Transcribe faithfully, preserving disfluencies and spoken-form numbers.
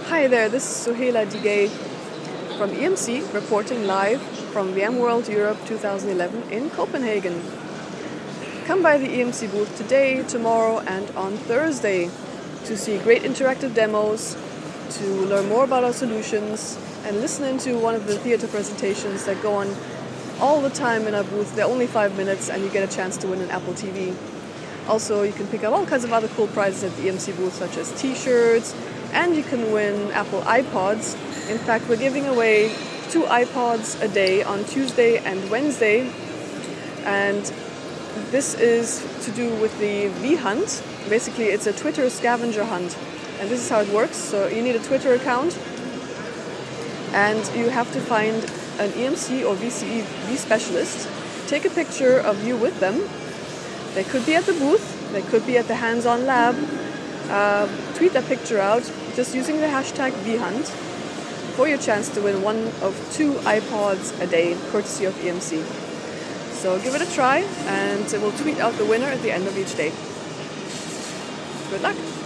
Hi there, this is Suhaila Digay from E M C reporting live from VMworld Europe twenty eleven in Copenhagen. Come by the E M C booth today, tomorrow and on Thursday to see great interactive demos, to learn more about our solutions and listen into one of the theater presentations that go on all the time in our booth. They're only five minutes and you get a chance to win an Apple T V. Also, you can pick up all kinds of other cool prizes at the E M C booth, such as t-shirts, and you can win Apple iPods. In fact, we're giving away two iPods a day on Tuesday and Wednesday. And this is to do with the V-Hunt. Basically, it's a Twitter scavenger hunt. And this is how it works. So you need a Twitter account. And you have to find an E M C or V C E V specialist. Take a picture of you with them. They could be at the booth. They could be at the hands-on lab. Uh, tweet that picture out just using the hashtag V Hunt for your chance to win one of two iPods a day, courtesy of E M C. So give it a try and we'll tweet out the winner at the end of each day. Good luck!